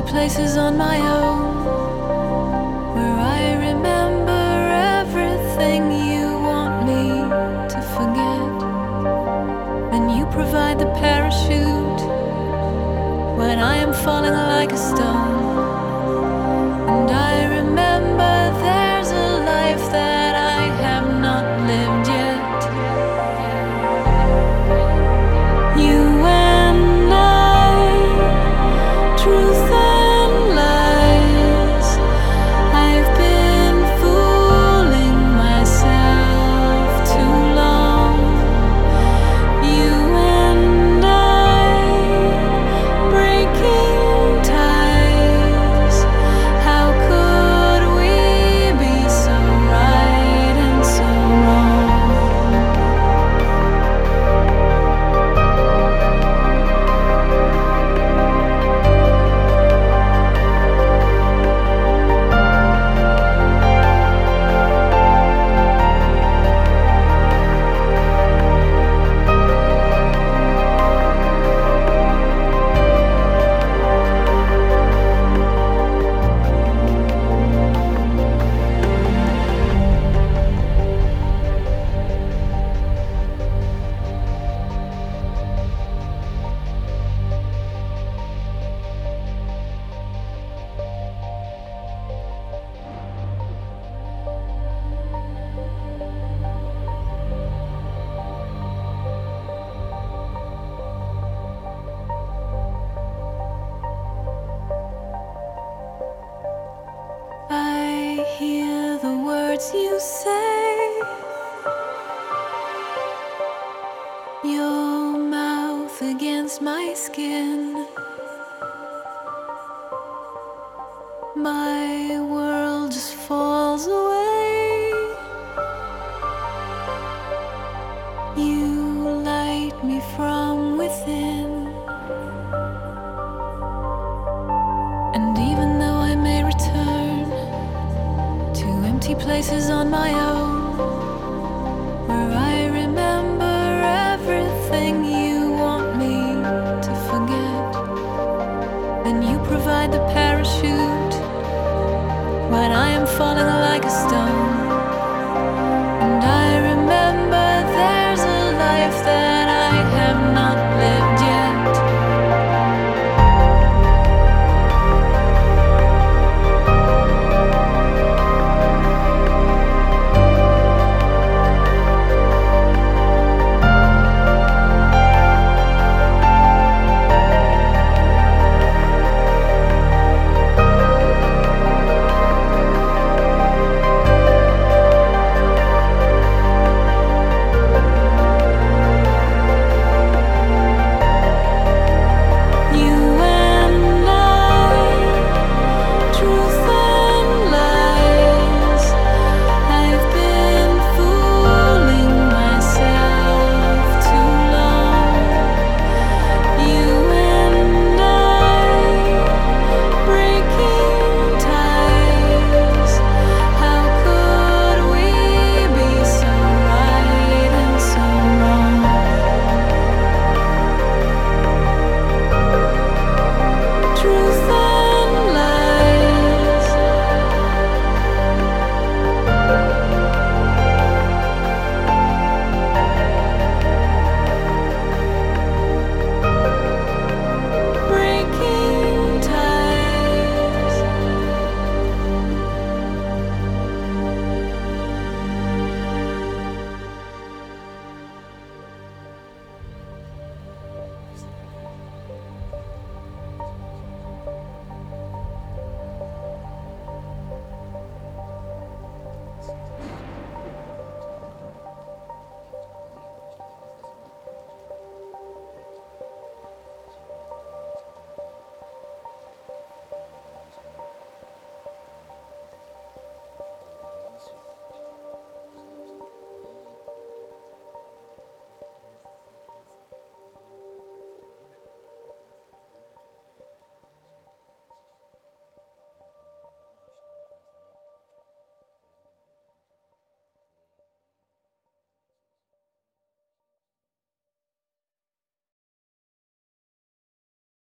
places on my own, where I remember everything you want me to forget. Then you provide the parachute when I am falling like a stone. And I remember there's a life that I have not lived yet. You and I, truth and lies. I've been fooling myself too long. You and I, breaking ties. How could we be so right and so wrong? I hear the words you say, your mouth against my skin. My world just falls away. You light me from within. And even though I may return to empty places on my own, where I remember everything you want me to forget, then you provide the parachute when I am falling like a stone.